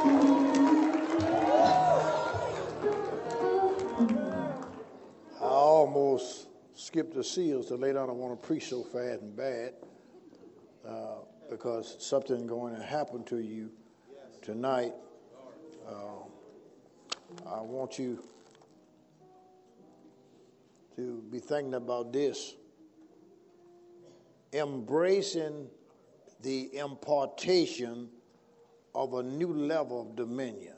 I almost skipped the seals to lay down. I want to preach so fast and bad because something going to happen to you tonight. I want you to be thinking about this. Embracing the impartation of a new level of dominion.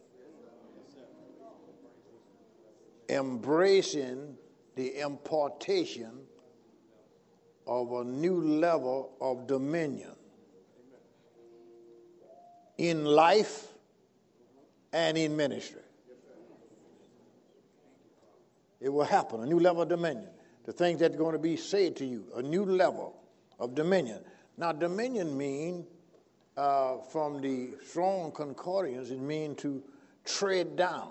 Embracing the impartation of a new level of dominion in life and in ministry. It will happen, a new level of dominion. The things that are going to be said to you, a new level of dominion. Now, dominion means, from the Strong Concordance, it means to tread down,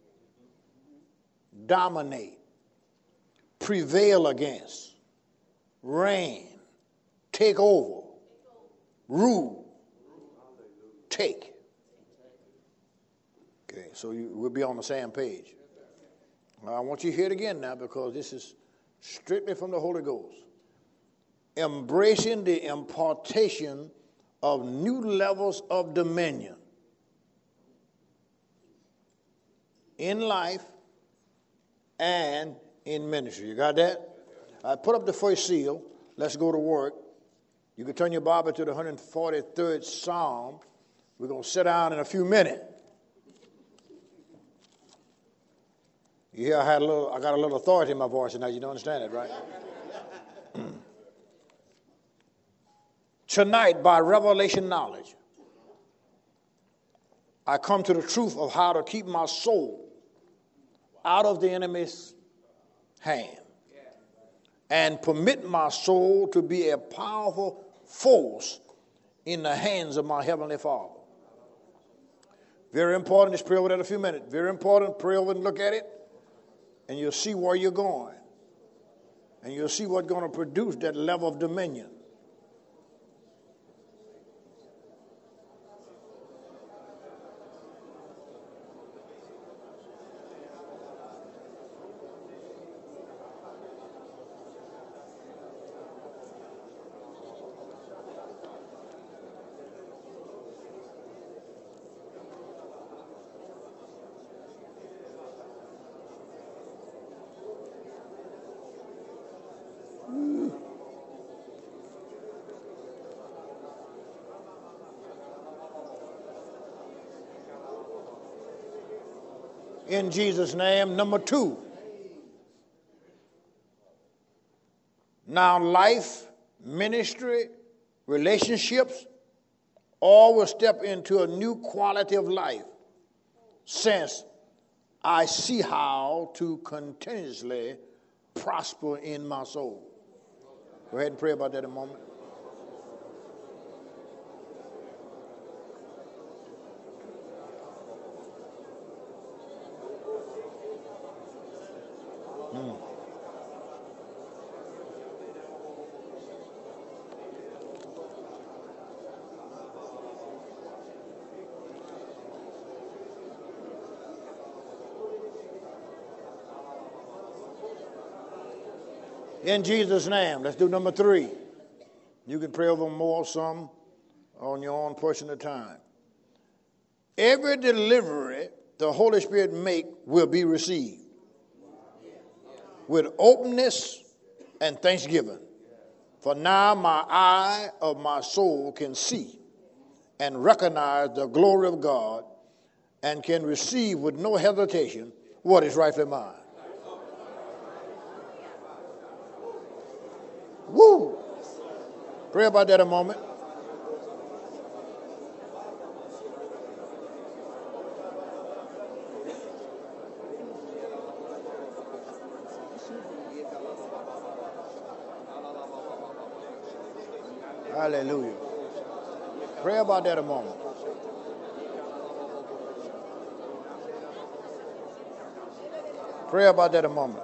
dominate, prevail against, reign, take over, rule, take. Okay, so we'll be on the same page. I want you to hear it again now because this is strictly from the Holy Ghost. Embracing the impartation of new levels of dominion in life and in ministry. You got that? I put up the first seal. Let's go to work. You can turn your Bible to the 143rd Psalm. We're going to sit down in a few minutes. You hear I got a little authority in my voice now. You don't understand it, right? Tonight, by revelation knowledge, I come to the truth of how to keep my soul out of the enemy's hand and permit my soul to be a powerful force in the hands of my Heavenly Father. Very important. Just pray over that in a few minutes. Very important. Pray over and look at it, and you'll see where you're going. And you'll see what's going to produce that level of dominion. In Jesus' name. Number 2. Now life, ministry, relationships, all will step into a new quality of life since I see how to continuously prosper in my soul. Go ahead and pray about that a moment. In Jesus' name. Let's do number 3. You can pray over more, some on your own personal time. Every delivery the Holy Spirit make will be received with openness and thanksgiving. For now my eye of my soul can see and recognize the glory of God and can receive with no hesitation what is rightfully mine. Woo! Pray about that a moment. Hallelujah. Pray about that a moment. Pray about that a moment.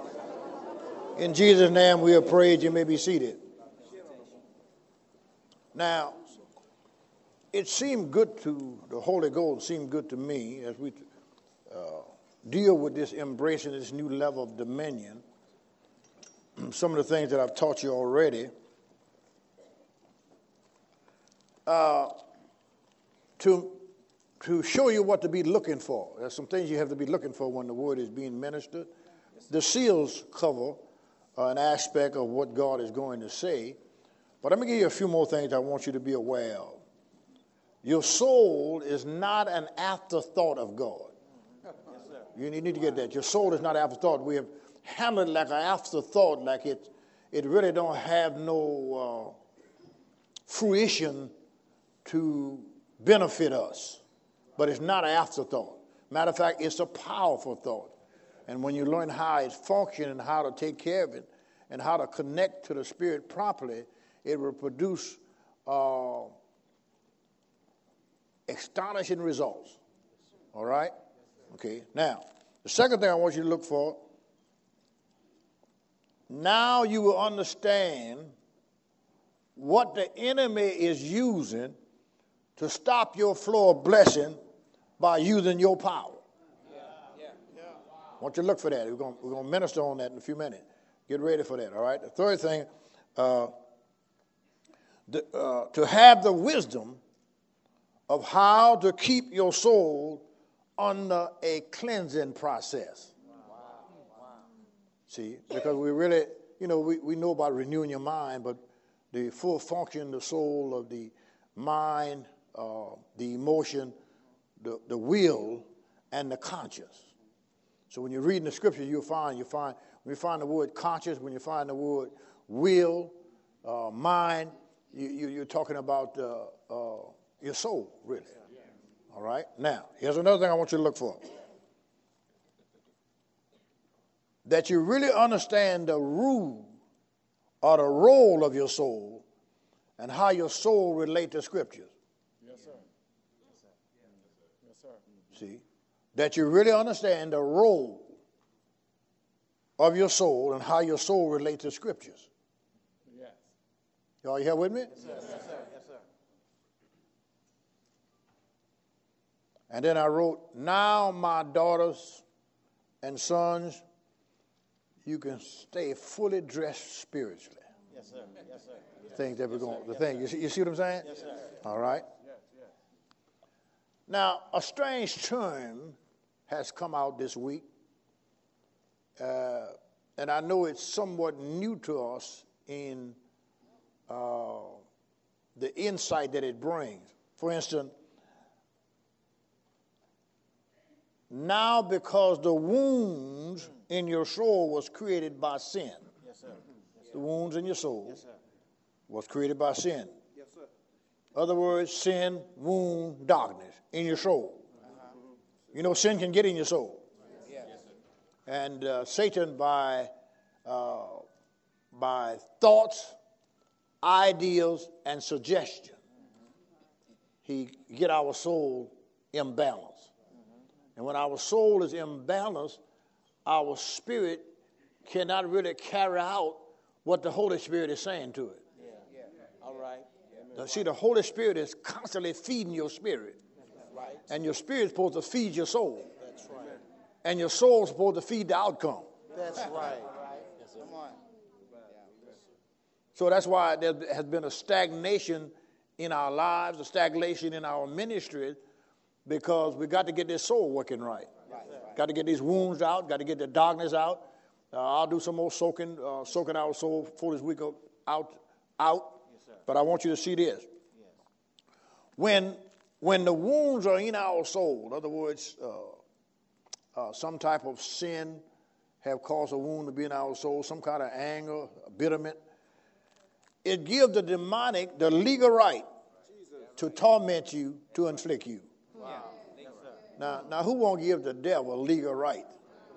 In Jesus' name we have prayed. You may be seated. Now, it seemed good to the Holy Ghost, seemed good to me as we deal with this embracing this new level of dominion. Some of the things that I've taught you already. To show you what to be looking for. There's some things you have to be looking for when the word is being ministered. The seals cover an aspect of what God is going to say. But let me give you a few more things I want you to be aware of. Your soul is not an afterthought of God. You need to get that. Your soul is not an afterthought. We have handled it like an afterthought, like it really don't have no fruition to benefit us. But it's not an afterthought. Matter of fact, it's a powerful thought. And when you learn how it functions and how to take care of it and how to connect to the Spirit properly, it will produce astonishing results. All right? Okay. Now, the second thing I want you to look for, now you will understand what the enemy is using to stop your flow of blessing by using your power. I want you to look for that. We're going to minister on that in a few minutes. Get ready for that, all right? The third thing, to have the wisdom of how to keep your soul under a cleansing process. See, because we really, we know about renewing your mind, but the full function, the soul of the mind, the emotion, the will, and the conscience. So when you read in the scripture, when you find the word conscience, when you find the word will, mind, you're talking about your soul, really. All right? Now, here's another thing I want you to look for. That you really understand the rule or the role of your soul and how your soul relates to scriptures. Yes, sir. Yes, sir. See? That you really understand the role of your soul and how your soul relates to scriptures. Yes. Y'all here with me? Yes, sir. Yes, sir. Yes, sir. And then I wrote, now my daughters and sons, you can stay fully dressed spiritually. Yes, sir. Yes, sir. Things that we're going, the thing. You see what I'm saying? Yes, sir. All right. Yes, yes. Now, a strange term has come out this week, and I know it's somewhat new to us in the insight that it brings. For instance, now because the wounds in your soul was created by sin. Yes, sir. Yes, sir. The wounds in your soul Yes, sir. was created by sin. Yes, sir. Other words, sin, wound, darkness in your soul. You know, sin can get in your soul. Yes, sir. And Satan, by thoughts, ideas, and suggestion, he get our soul imbalanced. And when our soul is imbalanced, our spirit cannot really carry out what the Holy Spirit is saying to it. Yeah. All right. Now, see, the Holy Spirit is constantly feeding your spirit. Right. And your spirit is supposed to feed your soul. That's right. And your soul is supposed to feed the outcome. That's right. Come on. So that's why there has been a stagnation in our lives, a stagnation in our ministry, because we got to get this soul working right. Got to get these wounds out, got to get the darkness out. I'll do some more soaking our soul for this week out. Yes, but I want you to see this. Yes. When the wounds are in our soul, in other words, some type of sin have caused a wound to be in our soul, some kind of anger, bitterment, it gives the demonic the legal right to torment you, to inflict you. Wow. Now, who won't give the devil legal right?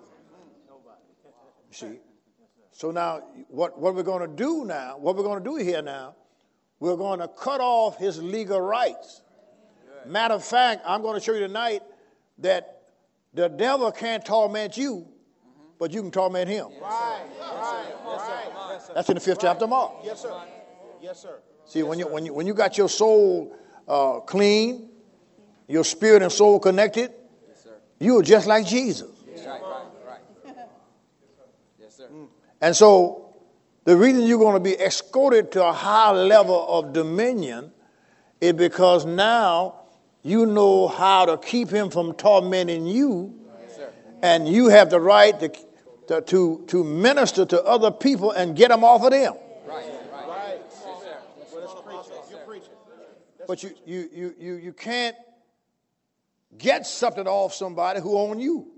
You see? So now, what we're going to do now, what we're going to do here now, we're going to cut off his legal rights. Matter of fact, I'm going to show you tonight that the devil can't torment you, but you can torment him. Right. Yes, sir. That's in the 5th chapter of Mark. Yes, sir. Yes, sir. See, when you got your soul clean, your spirit and soul connected, you are just like Jesus. Right. Yes, sir. And so the reason you're going to be escorted to a high level of dominion is because now you know how to keep him from tormenting you, and you have the right to minister to other people and get them off of them. Right. Yes, sir. You're preaching. But you can't get something off somebody who own you.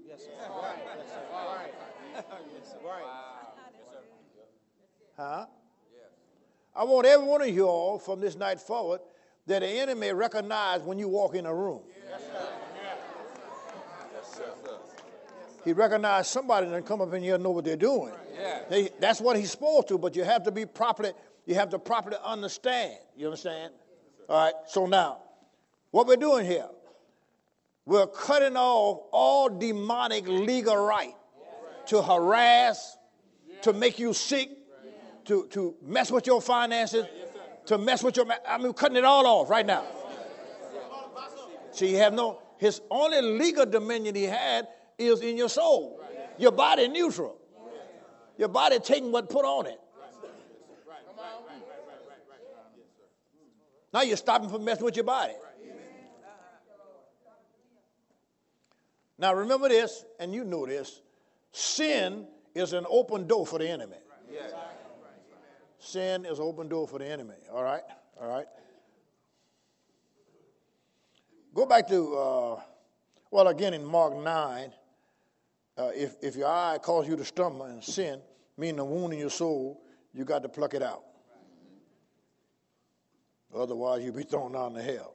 Huh? I want every one of you all from this night forward that the enemy recognize when you walk in a room. He recognized somebody that come up in here and know what they're doing. That's what he's supposed to, but you have to properly understand. You understand? All right, so now, what we're doing here, we're cutting off all demonic legal right to harass, to make you sick, to mess with your finances, to mess with cutting it all off right now. See, his only legal dominion he had is in your soul. Your body neutral. Your body taking what put on it. Now you're stopping from messing with your body. Now remember this, and you know this. Sin is an open door for the enemy. Sin is an open door for the enemy. All right? Go back to, again in Mark 9, if your eye causes you to stumble and sin, meaning a wound in your soul, you got to pluck it out. Otherwise, you'll be thrown down to hell.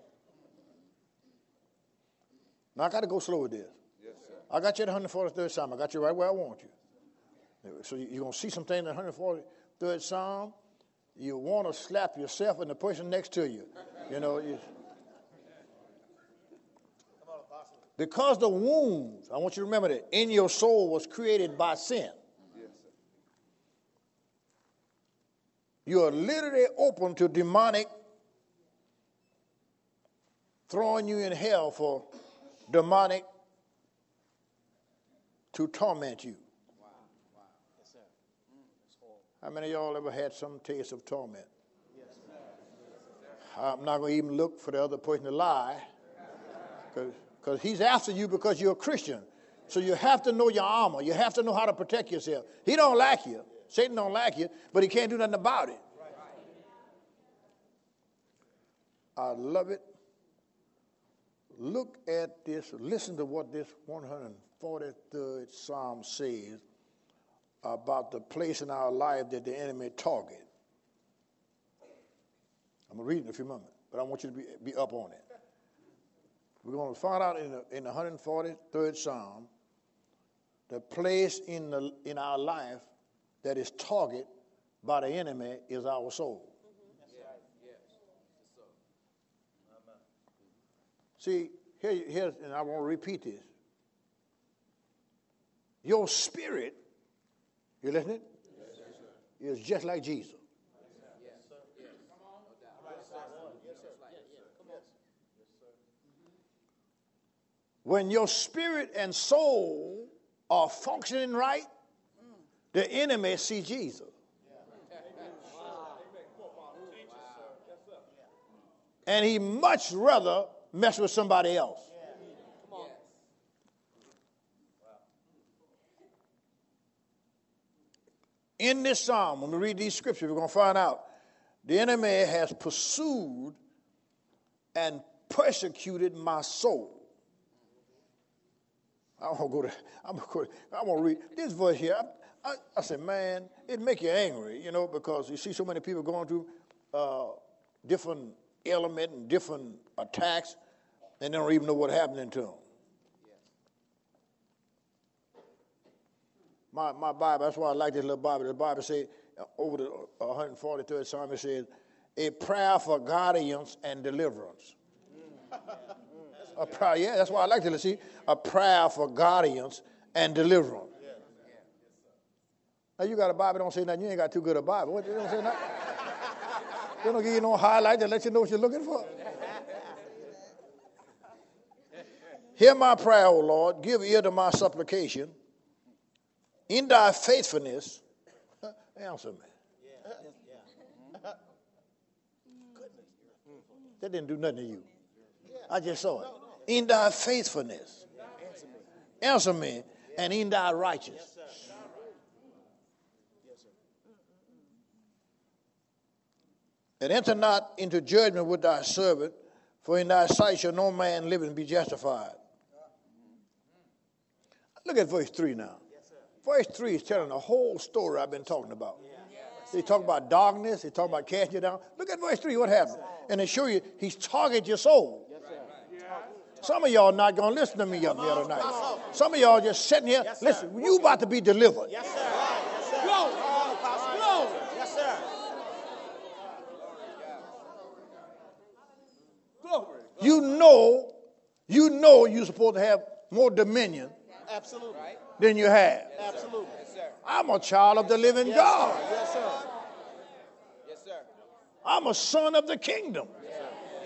Now, I got to go slow with this. Yes, sir. I got you at the 143rd Psalm. I got you right where I want you. So you're going to see something in the 143rd Psalm. You want to slap yourself and the person next to you. Because the wounds, I want you to remember that, in your soul was created by sin. Yes, sir. You are literally open to demonic throwing you in hell for demonic to torment you. Wow. Yes, sir. How many of y'all ever had some taste of torment? Yes, I'm not going to even look for the other person to lie, because he's after you because you're a Christian. So you have to know your armor. You have to know how to protect yourself. He don't like you. Satan don't like you, but he can't do nothing about it. I love it. Look at this. Listen to what this 143rd Psalm says about the place in our life that the enemy target. I'm going to read it in a few moments, but I want you to be up on it. We're going to find out in the 143rd Psalm the place in our life that is targeted by the enemy is our soul. See, here's, and I want to repeat this. Your spirit, you listening? Yes, is just like Jesus. When your spirit and soul are functioning right, the enemy see Jesus. And he much rather mess with somebody else. In this psalm, when we read these scriptures, we're going to find out the enemy has pursued and persecuted my soul. I want to read this verse here. I said, man, it make you angry, because you see so many people going through different ailments and different attacks, and they don't even know what's happening to them. My Bible, that's why I like this little Bible. The Bible says, over the 143rd Psalm, it says, a prayer for guidance and deliverance. A prayer, yeah, that's why I like to see a prayer for guidance and deliverance. Now you got a Bible, don't say nothing. You ain't got too good a Bible. What, you don't say nothing? They don't give you no highlight to let you know what you're looking for. Hear my prayer, O Lord. Give ear to my supplication. In thy faithfulness, answer me. That didn't do nothing to you. I just saw it. In thy faithfulness, answer me, and in thy righteousness. And enter not into judgment with thy servant, for in thy sight shall no man living be justified. Look at verse 3 now. Verse 3 is telling the whole story I've been talking about. They talk about darkness. They talk about casting you down. Look at verse 3. What happened? And they show you he's targeted your soul. Some of y'all not going to listen to me up here tonight. Some of y'all just sitting here. Listen, you about to be delivered. Yes, sir. Yes, sir. Glory. Glory. Yes, sir. Glory. You know you're supposed to have more dominion. Absolutely. Than you have. Absolutely. Yes, sir. I'm a child of the living Yes, God. sir. Yes, sir. Yes, sir. I'm a son of the kingdom. Yes.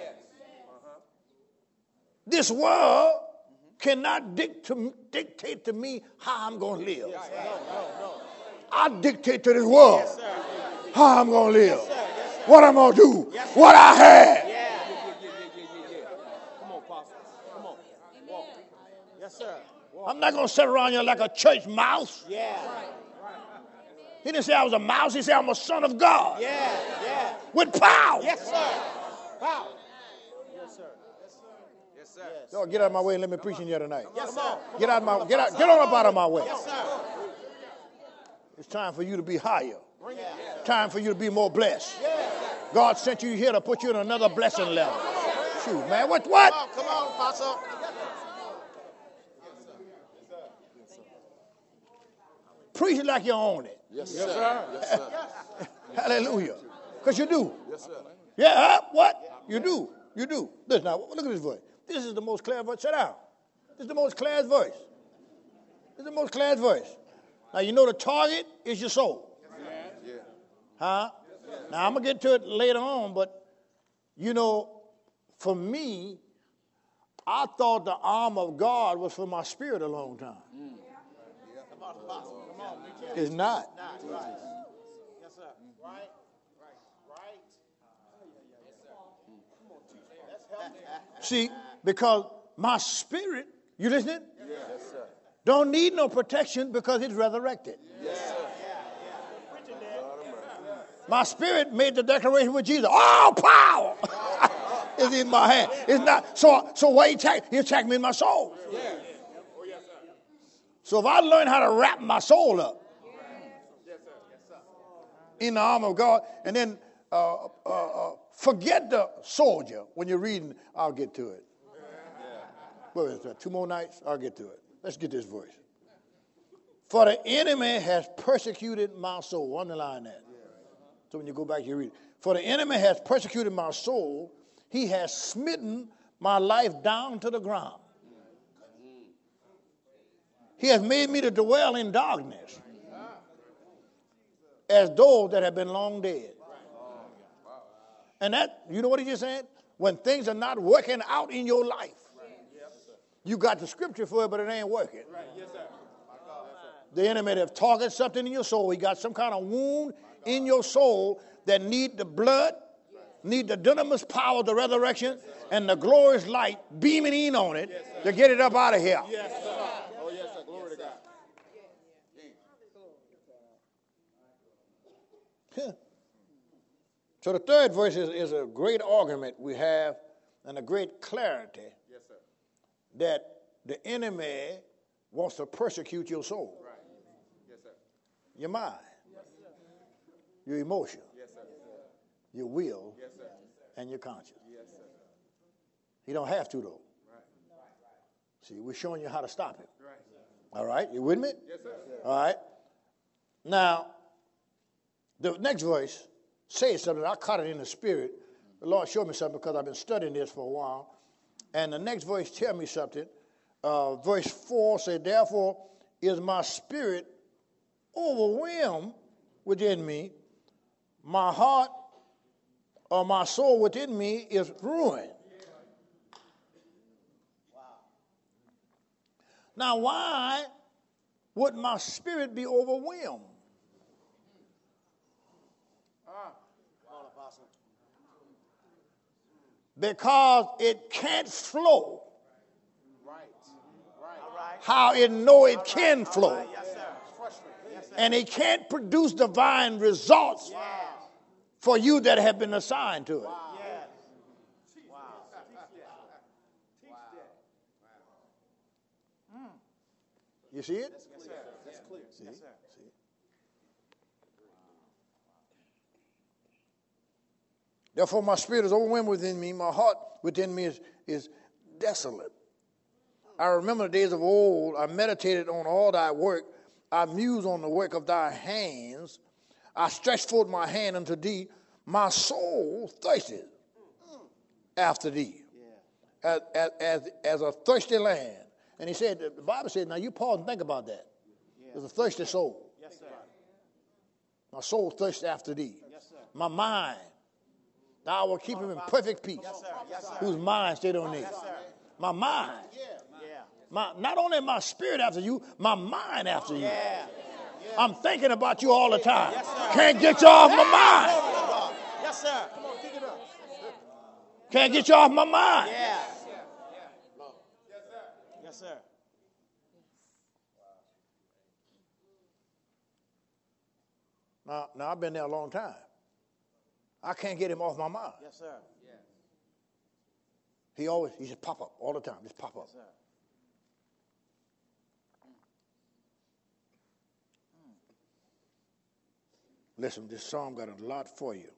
This world cannot dictate to me how I'm going to live. No. I dictate to this world Yes, sir. how I'm going to live. Yes, sir. Yes, sir. What I'm going to do. Yes, sir. What I have. Yeah. Come on, Pastor. Come on. Walk. Yes, sir. Walk. I'm not going to sit around here like a church mouse. Yeah. He didn't say I was a mouse. He said I'm a son of God. Yeah. With power. Yes, sir. Power. Yes, sir. Yes, sir. Y'all get out of my way and let me preach in here tonight. Yes, sir. Get on up out of my way. Yes, sir. It's time for you to be higher. Bring it. Time for you to be more blessed. Yeah. God sent you here to put you in another blessing level. Shoot, man, what? Come on, Pastor. Preach it like you own it. Yes, sir. Yes, sir. Hallelujah. Because you do. Yes, sir. Yeah, what? You do. You do. Listen now, look at this voice. This is the most clear voice. Sit down. This is the most clear voice. This is the most clear voice. Now, you know the target is your soul. Yeah. Huh? Now, I'm going to get to it later on, but, you know, for me, I thought the arm of God was for my spirit a long time. It's not. Yes, sir. Right. See, because my spirit, you listening? Yes, sir. Don't need no protection because it's resurrected. Yes, sir. My spirit made the declaration with Jesus. All power is in my hand. It's not. So why he attacked me in my soul? So if I learn how to wrap my soul up in the arm of God, and then forget the soldier when you're reading, I'll get to it. What is that? 2 more nights? I'll get to it. Let's get this verse. For the enemy has persecuted my soul. Underline that. So when you go back, you read it. For the enemy has persecuted my soul. He has smitten my life down to the ground. He has made me to dwell in darkness as those that have been long dead. And that, you know what he just said? When things are not working out in your life, you got the scripture for it, but it ain't working. The enemy have targeted something in your soul. He got some kind of wound in your soul that need the blood, need the dunamis power of the resurrection, and the glorious light beaming in on it to get it up out of here. Yes, sir. Oh, yes, sir. Glory to God. So the third verse is a great argument we have and a great clarity that the enemy wants to persecute your soul, your mind, your emotion, your will, and your conscience. He don't have to, though. See, we're showing you how to stop him. All right, you with me? Yes, sir. All right. Now, the next verse says something. I caught it in the spirit. The Lord showed me something because I've been studying this for a while. And the next verse tells me something. Verse 4 says, therefore is my spirit overwhelmed within me. My heart or my soul within me is ruined. Now, why would my spirit be overwhelmed? Because it can't flow how it know it can flow. And it can't produce divine results for you that have been assigned to it. You see it? Yes, sir. That's clear. See? Yes, sir. See? Therefore, my spirit is overwhelmed within me. My heart within me is desolate. I remember the days of old. I meditated on all thy work. I mused on the work of thy hands. I stretched forth my hand unto thee. My soul thirsted after thee, as a thirsty land. And he said, the Bible said, now you pause and think about that. There's a thirsty soul. Yes, sir. My soul thirsts after thee. Yes, sir. My mind, thou will keep him in perfect peace. Yes, sir. Yes, sir. Whose mind stayed on thee. Yes, sir. My mind. Yeah. Not only my spirit after you, my mind after you. Yeah. I'm thinking about you all the time. Yes, sir. Can't get you off my mind. Yes, sir. Come on, dig it up. Can't get you off my mind. Yeah. Yes, sir. Now I've been there a long time. I can't get him off my mind. Yes, sir. He just pop up all the time. Just pop up. Yes, sir. Listen, this psalm got a lot for you.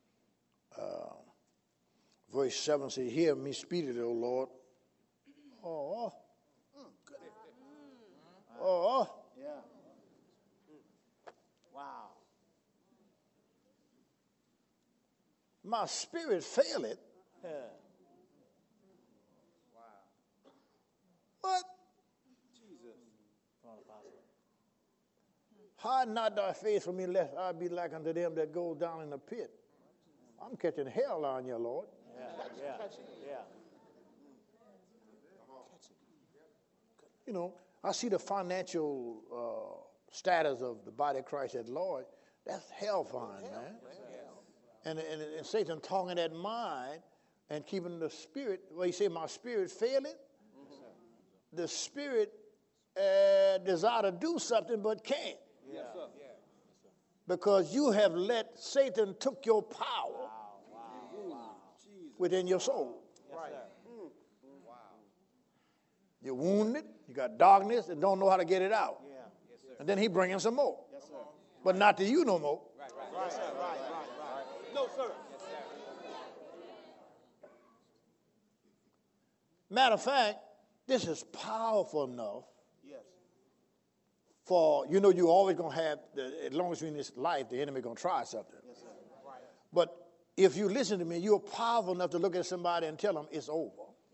Verse 7 says, hear me speedily, O Lord. Oh. Oh. Yeah. Wow. My spirit faileth. Yeah. What? Jesus. Come on, Apostle. Hide not thy face from me, lest I be like unto them that go down in the pit. I'm catching hell on you, Lord. Yeah. You know, I see the financial status of the body of Christ at Lord. That's hellfire, man. And Satan talking that mind and keeping the spirit. Well, he said, my spirit failing. The spirit desire to do something but can't. Yes, sir. Because you have let Satan took your power within your soul. Right. You're wounded, you got darkness, and don't know how to get it out. Yeah. Yes, sir. And then he bringing some more. Yes, sir. But not to you no more. Right. Yes, sir. Right. No, sir. Yes, sir. Matter of fact, this is powerful enough Yes. for, you know, you're always going to have, as long as you're in this life, the enemy going to try something. Yes, sir. Right. But if you listen to me, you're powerful enough to look at somebody and tell them it's over.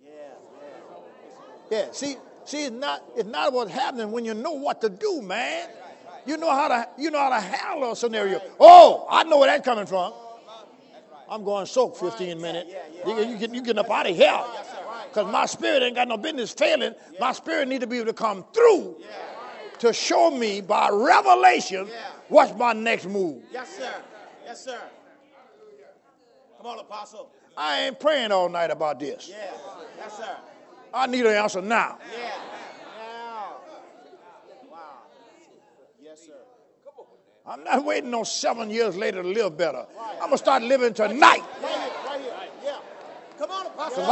Yeah, see, it's not what's happening when you know what to do, man. You know how to handle a scenario. Oh, I know where that's coming from. I'm going to soak 15 minutes. You getting up out of here. Because my spirit ain't got no business failing. My spirit need to be able to come through to show me by revelation what's my next move. Yes, sir. Yes, sir. Come on, Apostle. I ain't praying all night about this. Yeah. Yes, sir. I need an answer now. Yeah. Now. Wow. Yes, sir. I'm not waiting on 7 years later to live better. I'm going to start living tonight. Right here. Yeah. Come on, Apostle.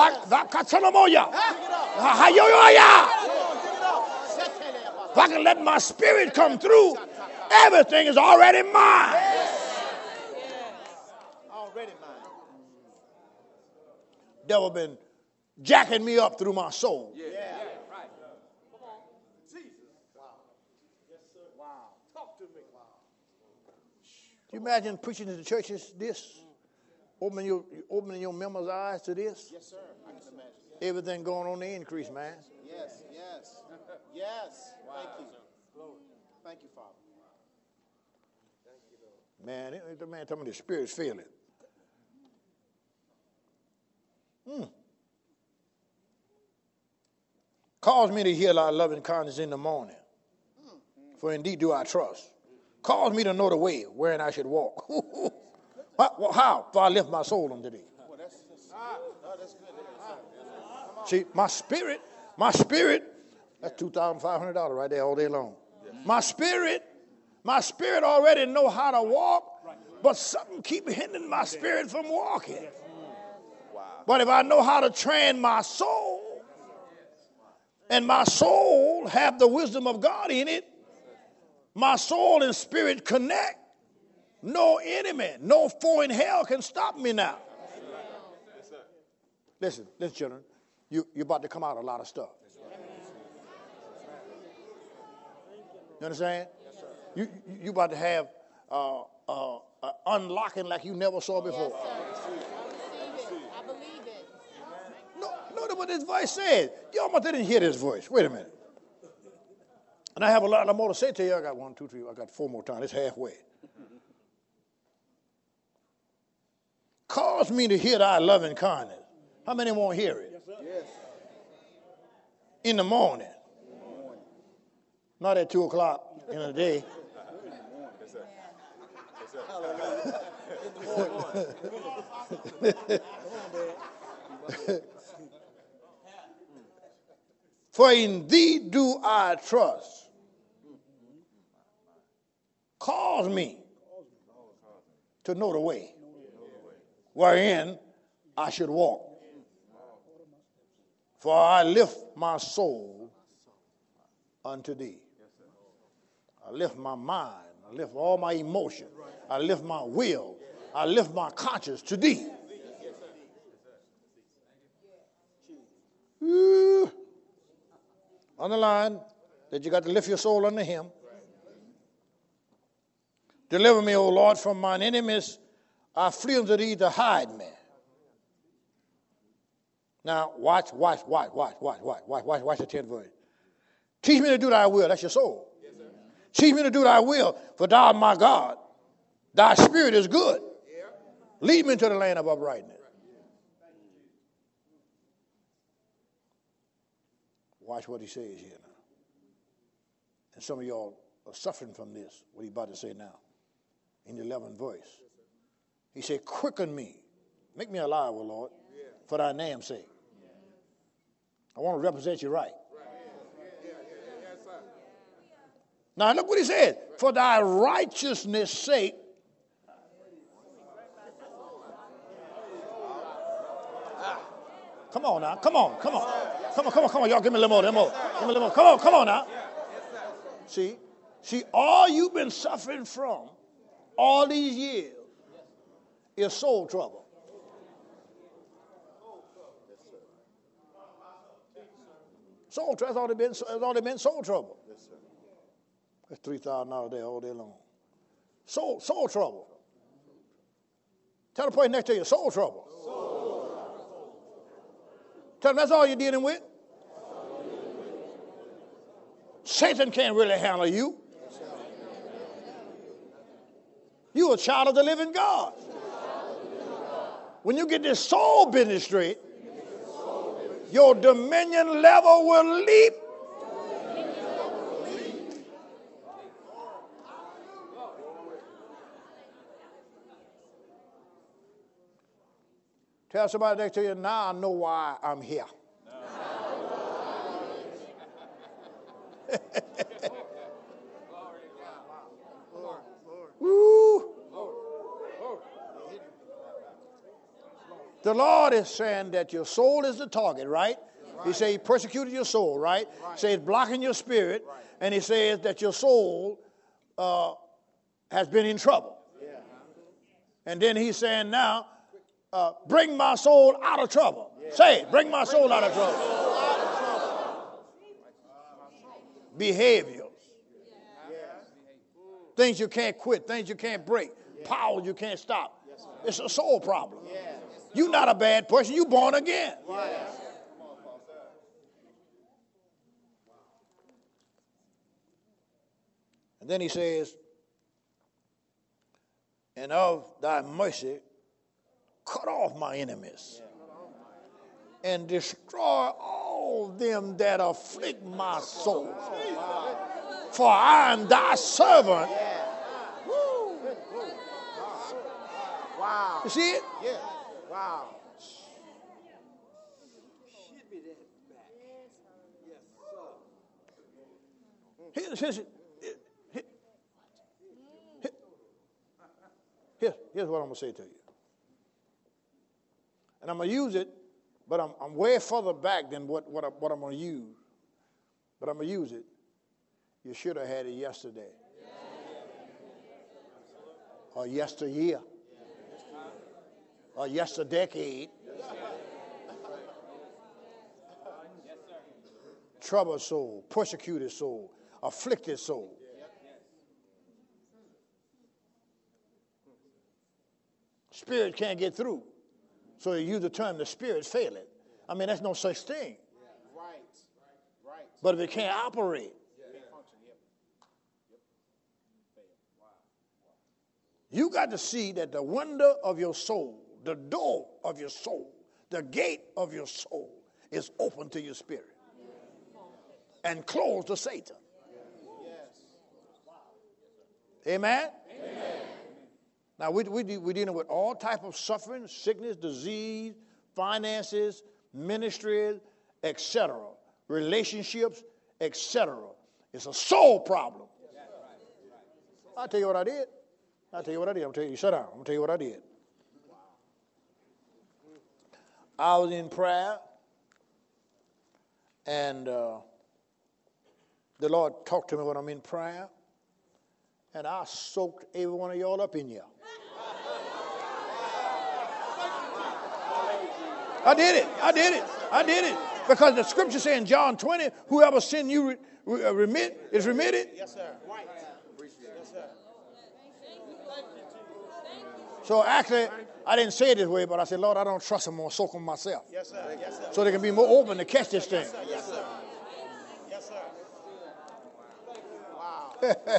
If I can let my spirit come through, everything is already mine. Already mine. Devil been jacking me up through my soul. Yeah. Right. Come on. Jesus. Wow. Yes, sir. Wow. Talk to me. Wow. Can you imagine preaching to the churches this? Opening your members' eyes to this? Yes, sir. I can imagine. Everything going on the increase, man. Yes. Yes. Wow. Thank you. Glory. Thank you, Father. Man, the man told me the spirit's failing. Cause me to hear thy loving kindness in the morning, for indeed do I trust. Cause me to know the way wherein I should walk. How? For I lift my soul unto thee. See, my spirit, that's $2,500 right there all day long. My spirit already know how to walk, but something keep hindering my spirit from walking. But if I know how to train my soul, and my soul have the wisdom of God in it, my soul and spirit connect, no enemy, no foe in hell can stop me now. Listen, children, you're about to come out a lot of stuff. You understand? You about to have unlocking like you never saw before. I believe it. Notice what this voice said. You almost didn't hear this voice. Wait a minute. And I have a lot more to say to you. I got 1, 2, 3. I got 4 more times. It's halfway. Cause me to hear thy loving kindness. How many won't hear it? Yes. In the morning. Not at 2 o'clock in the day. For in thee do I trust. Cause me to know the way wherein I should walk. For I lift my soul unto thee. I lift my mind. I lift all my emotion. I lift my will. I lift my conscience to thee. Underline that you got to lift your soul unto him. Deliver me, O Lord, from mine enemies. I flee unto thee to hide me. Now, watch the 10th verse. Teach me to do thy will. That's your soul. Yes, sir. Teach me to do thy will, for thou art my God. Thy spirit is good. Yeah. Lead me into the land of uprightness. Watch what he says here now. And some of y'all are suffering from this, what he's about to say now, in the 11th verse. He said, quicken me. Make me alive, O Lord, for thy name's sake. I want to represent you right. Now look what he said. For thy righteousness' sake. Come on now. Come on. Y'all give me a little more. Give me a little more. Come on now. See, all you've been suffering from all these years is soul trouble. Soul trouble has already been soul trouble. That's $3,000 there all day long. Soul trouble. Tell the person next to you, soul trouble. Tell them that's all you're dealing with. Satan can't really handle you. You're a child of the living God. When you get this soul business straight, your dominion level will leap. Tell somebody next to you, now I know why I'm here. Woo. The Lord is saying that your soul is the target, right? He said he persecuted your soul, right? He said it's blocking your spirit. And he says that your soul has been in trouble. And then he's saying now, bring my soul out of trouble. Say it, bring my soul out of trouble. Behaviors. Things you can't quit, things you can't break, power you can't stop. It's a soul problem. You're not a bad person, you're born again. And then he says, and of thy mercy, cut off my enemies. and destroy all them that afflict my soul. For I am thy servant. Wow. You see it? Yeah. Wow. Here's what I'm going to say to you. And I'm going to use it, but I'm way further back than what I'm going to use. But I'm going to use it. You should have had it yesterday. Or yesteryear. Or yesterdecade. Troubled soul, persecuted soul, afflicted soul. Spirit can't get through. So you use the term the spirit's failing. I mean, that's no such thing. Right. Right. But if it can't operate, you got to see that the window of your soul, the door of your soul, the gate of your soul is open to your spirit and closed to Satan. Amen? Amen. Now, we're dealing with all type of suffering, sickness, disease, finances, ministries, etc., relationships, etc. It's a soul problem. I'll tell you what I did. I'm going to tell you, shut down. I'm going to tell you what I did. I was in prayer, and the Lord talked to me when I'm in prayer, and I soaked every one of y'all up in here. I did it. Because the scripture says in John 20, whoever sin you is remitted. Yes, sir. Right. Yes, sir. So actually, I didn't say it this way, but I said, Lord, I don't trust them. I'm going to soak them myself. Yes, sir. Yes, sir. So they can be more open to catch this thing. Yes, sir. Yes, sir. Wow.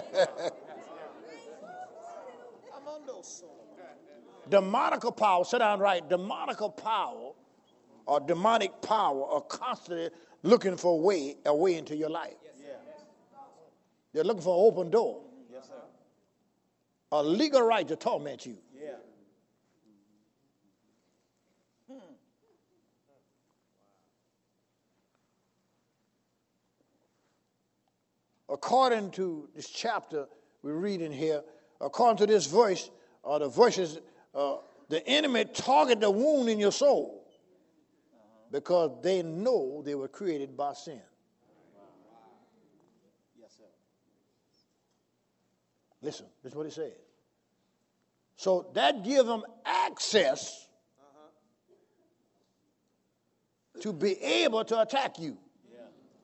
I'm on those souls. Demonical power, sit down right, demonical power or demonic power are constantly looking for a way into your life. Yeah. They're looking for an open door, Yes, sir. a legal right to torment you. Yeah. According to this chapter we read in here, according to this voice, or the voices, the enemy target the wound in your soul because they know they were created by sin. Yes, sir. Listen, this is what he said. So that gives them access to be able to attack you. Yeah.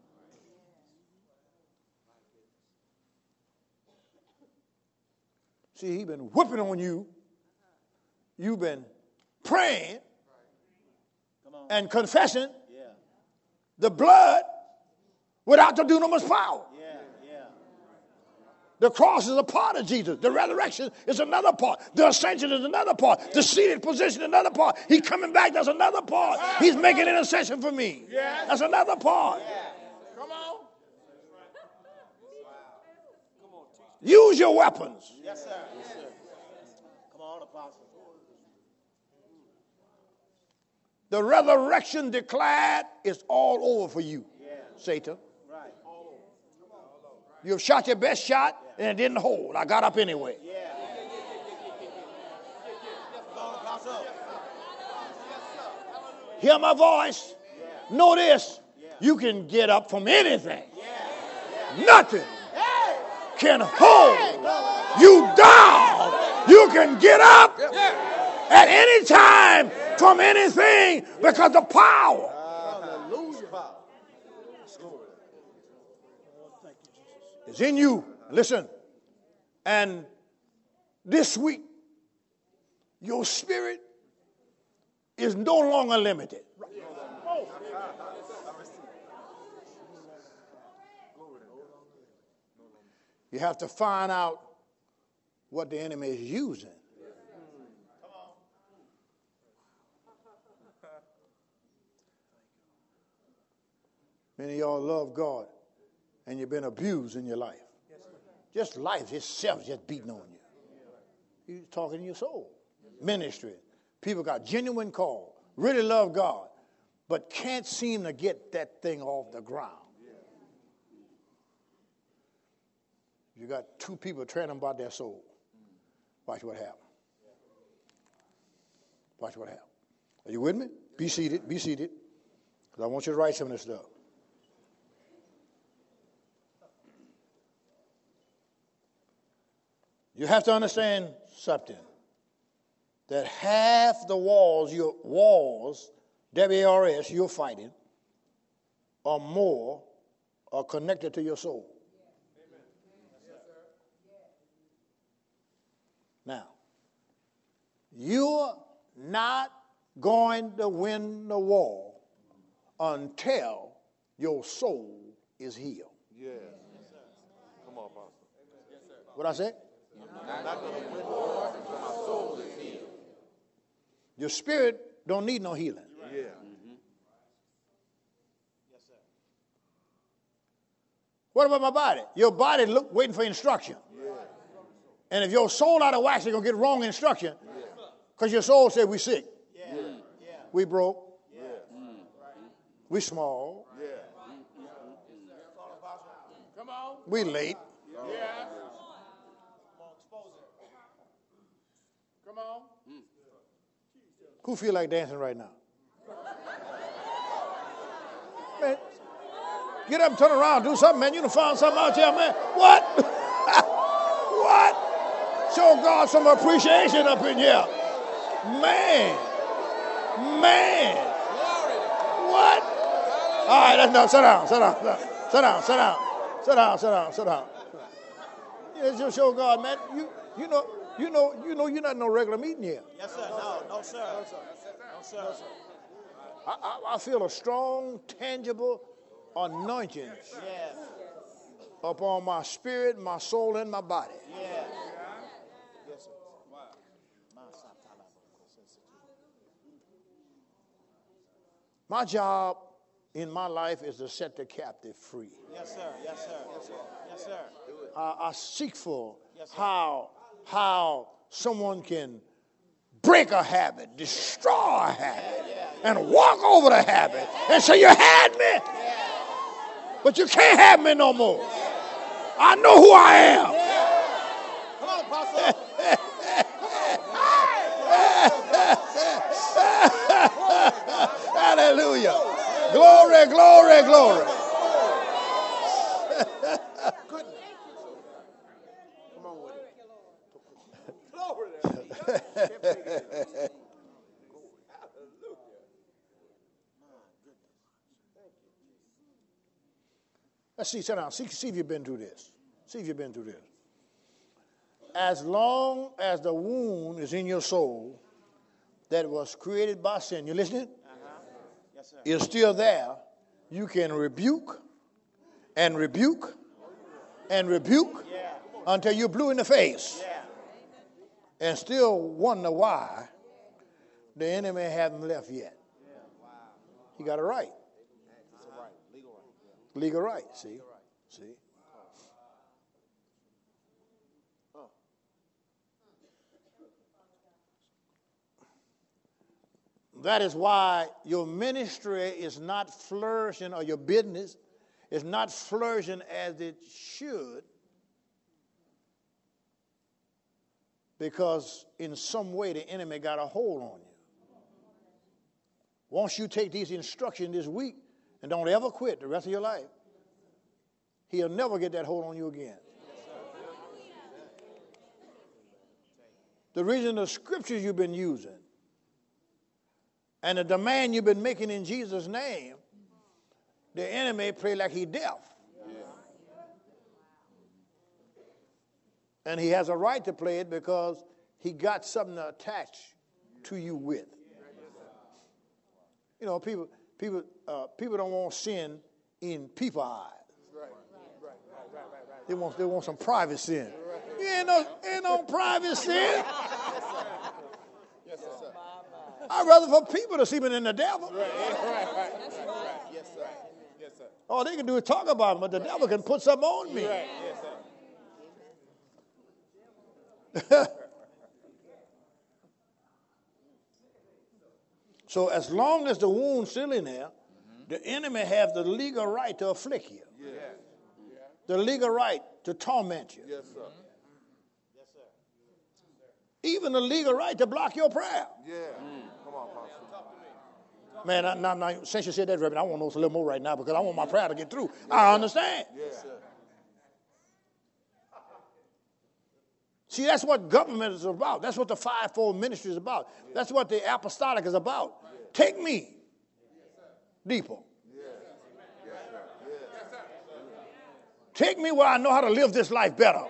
See, he's been whipping on you. You've been praying and confessing Yeah. the blood without the dunamis power. Yeah. Yeah. The cross is a part of Jesus. The resurrection is another part. The ascension is another part. The seated position is another part. He's coming back. That's another part. He's making intercession for me. That's another part. Come on. Use your weapons. Yes, sir. Yes, sir. Come on, Apostle. The resurrection declared is all over for you, Satan. Right. You've shot your best shot and it didn't hold. I got up anyway. Yeah. Come on, Apostle. Hear my voice. Know this. You can get up from anything. Nothing can hold you down. You can get up at any time from anything because the power is in you. Listen. And this week, your spirit is no longer limited. You have to find out what the enemy is using. Many of y'all love God and you've been abused in your life. Just life itself just beating on you. You're talking to your soul. Ministry. People got genuine call, really love God, but can't seem to get that thing off the ground. You got two people training about their soul. Watch what happens. Watch what happens. Are you with me? Be seated. Be seated. Because I want you to write some of this stuff. You have to understand something. That half the walls, W-A-R-S, you're fighting, or more, are connected to your soul. Now, you're not going to win the war until your soul is healed. Yes. Come on, Pastor. What I said? I'm not going to win the war until my soul is healed. Your spirit don't need no healing. Yeah. What about my body? Your body waiting for instruction. Yeah. And if your soul out of whack, you're going to get wrong instruction. Because your soul said we sick. Yeah. We broke. Yeah. We small. Yeah. Come on. We late. Yeah. Come on. Who feel like dancing right now? Man, get up and turn around. Do something, man. You done found something out there, man. What? What? Show God some appreciation up in here. Man. Man. What? All right, that's enough. Sit down. Sit down. Sit down. Sit down. Sit down. Sit down. Sit down. Yeah, just show God, man. You know you're not in no regular meeting here. Yes, sir. No, sir. No, sir. I feel a strong, tangible anointing Yes. upon my spirit, my soul, and my body. Yes. Yes, sir. My job in my life is to set the captive free. Yes, sir. Yes, sir. Yes, sir. Yes, sir. I seek for Yes, sir. how someone can break a habit, destroy a habit, and walk over the habit and say, you had me, but you can't have me no more. I know who I am. Come on, Apostle. Hallelujah. Glory, glory, glory. Come on with it. Let's see, sit down. See if you've been through this. See if you've been through this. As long as the wound is in your soul that was created by sin, you listening? Yes, sir. Is still there. You can rebuke and rebuke and rebuke until you're blue in the face. And still wonder why the enemy hasn't left yet. He got a right. Legal right, see? See? That is why your ministry is not flourishing, or your business is not flourishing as it should, because in some way the enemy got a hold on you. Once you take these instructions this week and don't ever quit the rest of your life, he'll never get that hold on you again. The reason the scriptures you've been using and the demand you've been making in Jesus' name, the enemy play like he deaf. And he has a right to play it because he got something to attach to you with. You know, people don't want sin in people's eyes. They want some private sin. You ain't no private sin. I'd rather for people to see me than the devil. Yes, sir. Yes, sir. All they can do is talk about him, but the devil can put something on me. Right. Yes, sir. So as long as the wound's still in there, the enemy has the legal right to afflict you. Yeah. The legal right to torment you. Yes, sir. Even the legal right to block your prayer. Yeah. Come on, Pastor. Man, since you said that, Reverend, I want to know a little more right now because I want my prayer to get through. I understand. Yes, sir. See, that's what government is about. That's what the fivefold ministry is about. That's what the apostolic is about. Take me deeper. Take me where I know how to live this life better.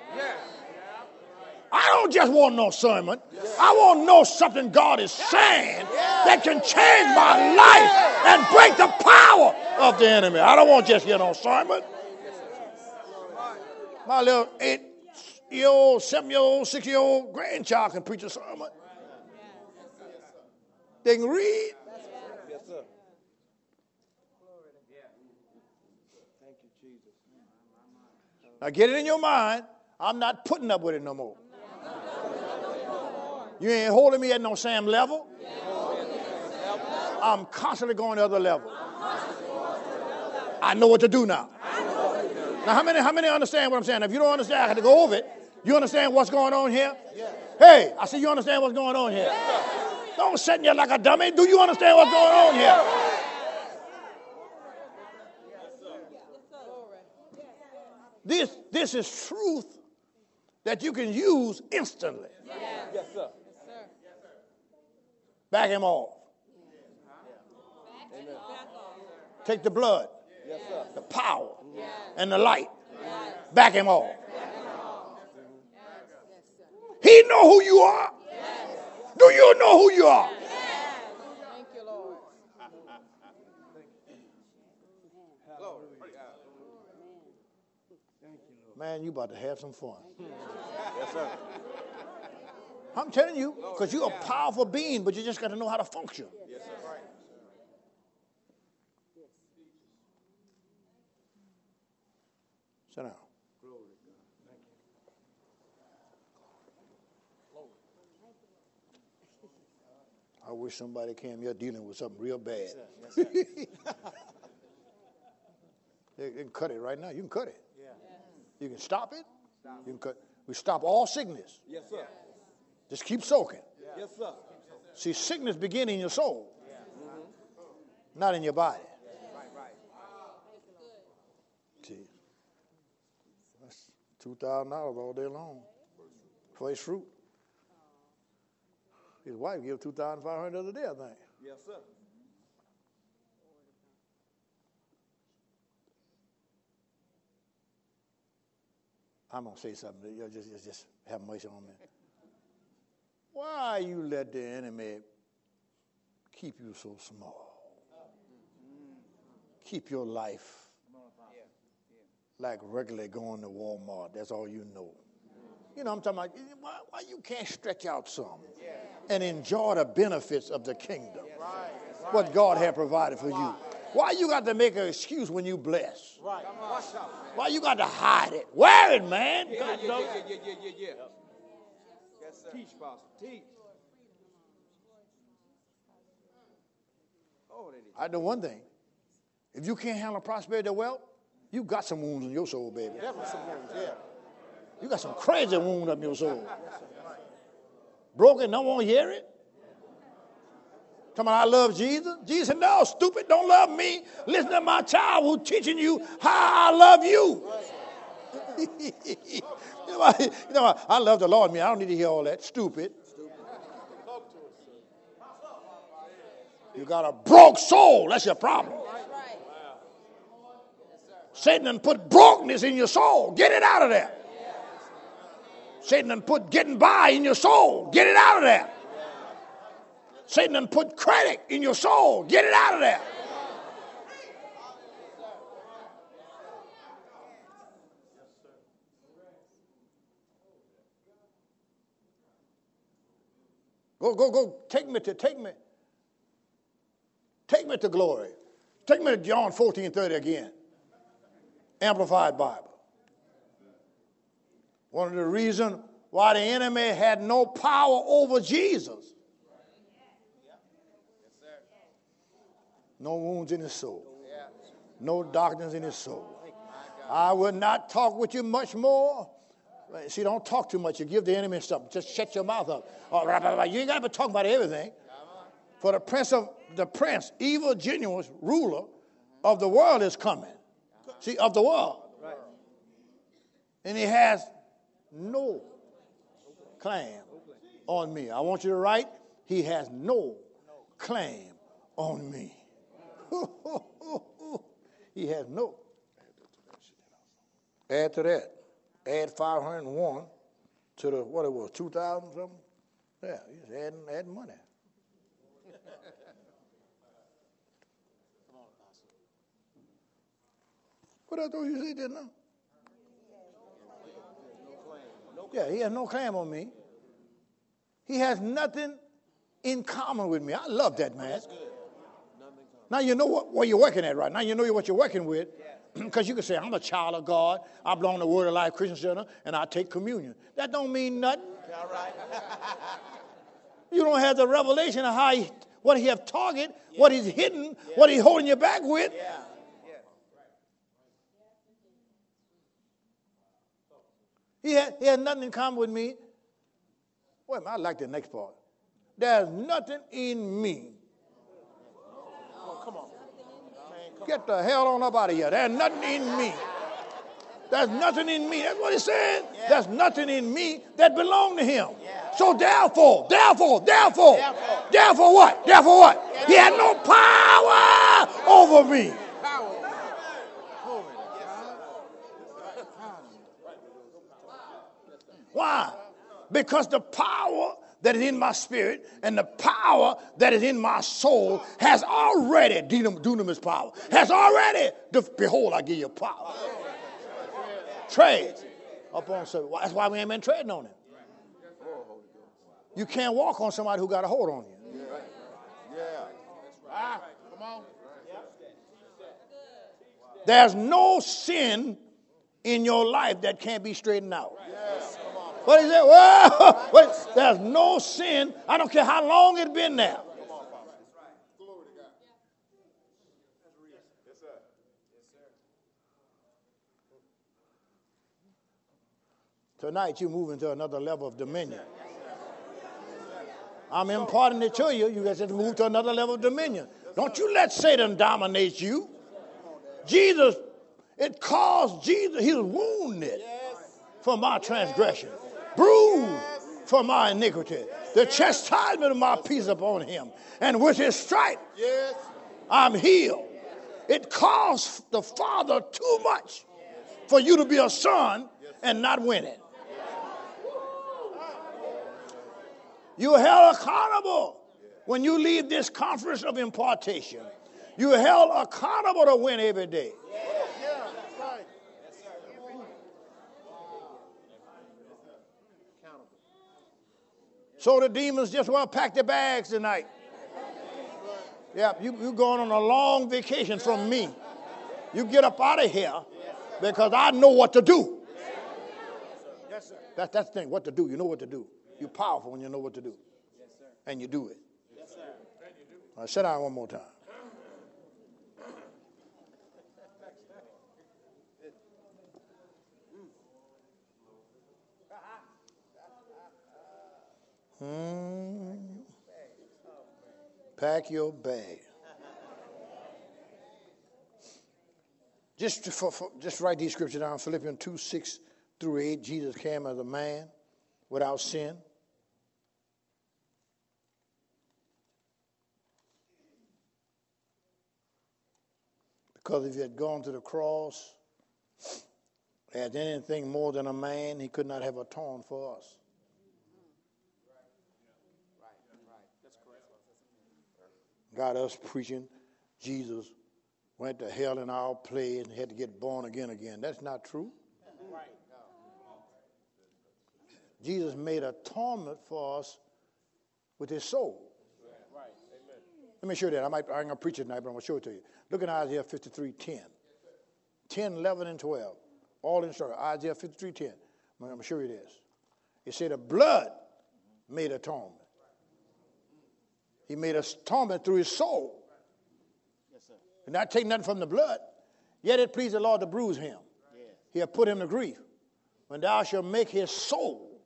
I don't just want no sermon. I want to know something God is saying that can change my life and break the power of the enemy. I don't want just hear no sermon. My little 8-year-old, 7-year-old, 6-year-old grandchild can preach a sermon. They can read. Yes, sir. Thank you, Jesus. Now get it in your mind, I'm not putting up with it no more. You ain't holding me at no same level. I'm constantly going to other level. I know what to do now. Now, how many understand what I'm saying? If you don't understand, I have to go over it. You understand what's going on here? Hey, I said, you understand what's going on here? Don't sit there like a dummy. Do you understand what's going on here? This is truth that you can use instantly. Yes, sir. Back him off. Take the blood, Yes, sir. the power, and the light. Back him off. He know who you are. Do you know who you are? Thank you, Lord. Man, you about to have some fun. Yes, sir. I'm telling you, because you're a powerful being, but you just got to know how to function. Yes, sir. Sit down. I wish somebody came here dealing with something real bad. They can cut it right now. You can cut it. You can stop it. You can cut. We stop all sickness. Yes, sir. Just keep soaking. Yes, sir. See, sickness begins in your soul, not in your body. See, that's $2,000 all day long for his fruit. His wife gave $2,500 the other day, I think. Yes, sir. I'm gonna say something. Just have mercy on me. Why you let the enemy keep you so small? Keep your life like regularly going to Walmart. That's all you know. You know, I'm talking about why you can't stretch out some and enjoy the benefits of the kingdom. What God had provided for you. Why you got to make an excuse when you bless? Right. Why you got to hide it? Wear it, man. Yeah. Yes, sir. Teach, Pastor. Teach. Oh, I know one thing. If you can't handle prosperity or wealth, you got some wounds in your soul, baby. definitely some wounds, yeah. You got some crazy wounds up in your soul. Broken, don't want to hear it. Talking about I love Jesus. Jesus said, no, stupid, don't love me. Listen to my child who's teaching you how I love you. you know, I love the Lord, man. I don't need to hear all that. Stupid. You got a broke soul. That's your problem. Satan done put brokenness in your soul. Get it out of there. Satan done put getting by in your soul. Get it out of there. Satan done put credit in your soul. Get it out of there. Go. Take me to glory. Take me to John 14:30 again. Amplified Bible. One of the reasons why the enemy had no power over Jesus. No wounds in his soul. No darkness in his soul. I will not talk with you much more. See, don't talk too much. You give the enemy something. Just shut your mouth up. You ain't got to talk about everything. For the prince, evil, genuine ruler of the world is coming. See, of the world. And he has no claim on me. I want you to write, he has no claim on me. He has no. Add to that. Add 501 to the, what it was, 2,000 something? Yeah, he's adding money. What I thought you said just now? Yeah, he has no claim on me. He has nothing in common with me. I love that, man. Now you know where you're working at right now. You know what you're working with. Because you can say, I'm a child of God. I belong to the Word of Life Christian Center, and I take communion. That don't mean nothing. All right. You don't have the revelation of what he have targeted, what he's hidden, what he's holding you back with. He had nothing in common with me. Wait a minute, I like the next part. There's nothing in me. Come on. Get the hell on up out of here. There's nothing in me. There's nothing in me. That's what he said. Yeah. There's nothing in me that belongs to him. Yeah. So therefore what? Therefore what? Yeah. He had no power over me. Why? Because the power that is in my spirit and the power that is in my soul has already, dunamis power, has already, behold, I give you power. Trade upon somebody. That's why we ain't been trading on him. You can't walk on somebody who got a hold on you. Come on. There's no sin in your life that can't be straightened out. What is it? Well, there's no sin. I don't care how long it's been there. Tonight you move into another level of dominion. I'm imparting it to you. You guys have to move to another level of dominion. Don't you let Satan dominate you. Jesus, it caused Jesus, he was wounded for my transgression. Bruised for my iniquity. The chastisement of my peace upon him. And with his stripe, I'm healed. It costs the Father too much for you to be a son and not win it. You're held accountable when you leave this conference of impartation. You're held accountable to win every day. So the demons just want to pack their bags tonight. Yeah, you're going on a long vacation from me. You get up out of here because I know what to do. Yes, sir. That's the thing, what to do. You know what to do. You're powerful when you know what to do. Yes, sir. And you do it. Yes, sir. All right, sit down one more time. Pack your bag. Just write these scriptures down. Philippians 2:6-8. Jesus came as a man without sin. Because if he had gone to the cross as anything more than a man, he could not have atoned for us. Got us preaching Jesus went to hell in our place and had to get born again. That's not true. Jesus made atonement for us with his soul. Let me show you that. I ain't going to preach it tonight, but I'm going to show it to you. Look at Isaiah 53:10. 10, 11, and 12. All in story. Isaiah 53:10. I'm going to show you this. It said the blood made atonement. He made atonement through his soul. Yes, sir. And not take nothing from the blood. Yet it pleased the Lord to bruise him. Yeah. He hath put him to grief. When thou shalt make his soul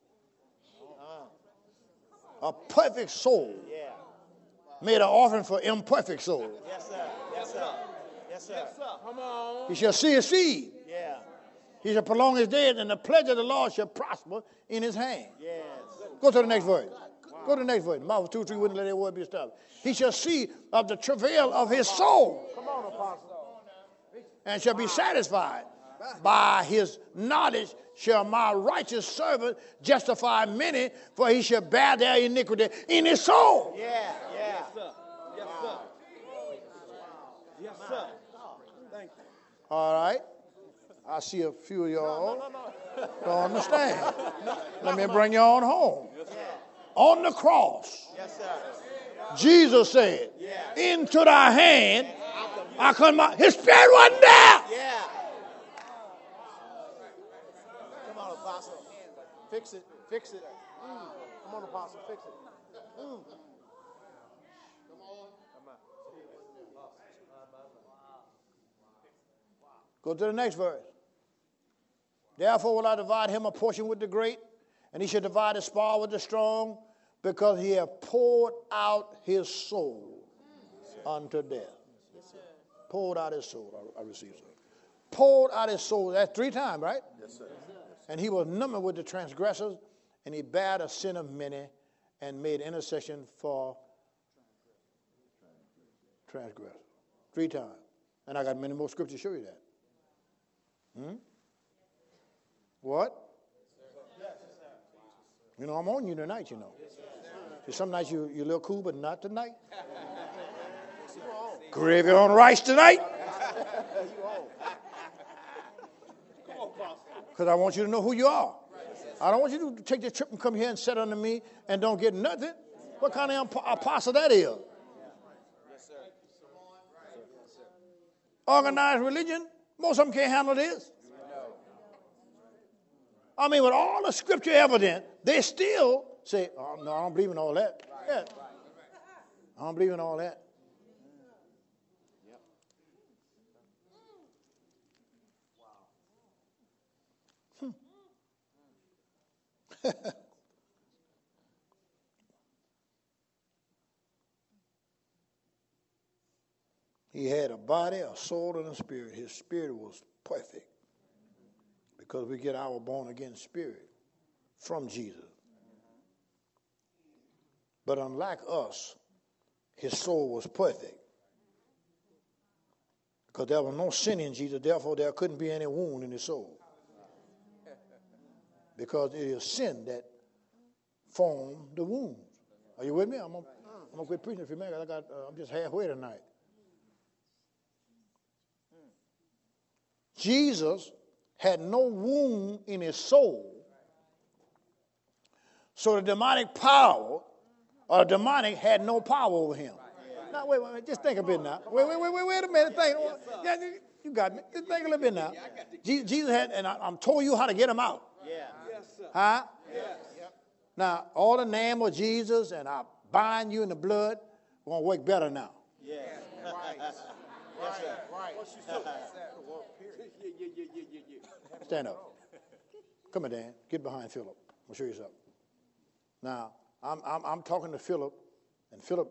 a perfect soul, Yeah. made an offering for imperfect soul. Yes, sir. Yes, sir. Yes, sir. Yes, sir. Come on. He shall see his seed. Yeah. He shall prolong his days, and the pleasure of the Lord shall prosper in his hand. Yes. Go to the next verse. Go to the next verse. Mouth 2 or 3 wouldn't let that word be established. He shall see of the travail of his soul. Come on, Apostle. And shall be satisfied. By his knowledge shall my righteous servant justify many, for he shall bear their iniquity in his soul. Yeah. Yeah. Yes, sir. Yes, sir. Yes, sir. Thank you. All right. I see a few of y'all don't understand. Let me bring you on home. On the cross, Yes, sir. Jesus said, into thy hand I come. His spirit wasn't there. Yeah. Come on, Apostle. Fix it. Fix it. Come on, Apostle. Fix it. Go to the next verse. Therefore will I divide him a portion with the great, and he shall divide his spoil with the strong, because he hath poured out his soul unto death. Poured out his soul. I received so. Poured out his soul. That's 3 times, right? Yes, sir. And he was numbered with the transgressors, and he bare the sin of many, and made intercession for transgressors. 3 times. And I got many more scriptures to show you that. What? You know, I'm on you tonight, you know. See, some nights you're a little cool, but not tonight. Gravy on rice tonight. Because I want you to know who you are. I don't want you to take this trip and come here and sit under me and don't get nothing. What kind of apostle that is? Organized religion, most of them can't handle this. I mean, with all the scripture evidence, they still say, oh, no, I don't believe in all that. Yeah. I don't believe in all that. He had a body, a soul, and a spirit. His spirit was perfect because we get our born-again spirit from Jesus. But unlike us, his soul was perfect because there was no sin in Jesus. Therefore, there couldn't be any wound in his soul because it is sin that formed the wounds. Are you with me? I'm going to quit preaching a few minutes. I'm just halfway tonight. Jesus had no wound in his soul, so the demonic power or demonic had no power over him. Now, wait, just think a bit now. Wait a minute. Think. Yeah, you got me. Just think a little bit now. Jesus had, and I'm told you how to get him out. Yeah. Huh? Yes. Now, all the name of Jesus, and I bind you in the blood, going to work better now. Yeah. Right. Yes, sir. Right. Stand up. Come here, Dan. Get behind Philip. I'll show you something. Now, I'm talking to Philip, and Philip,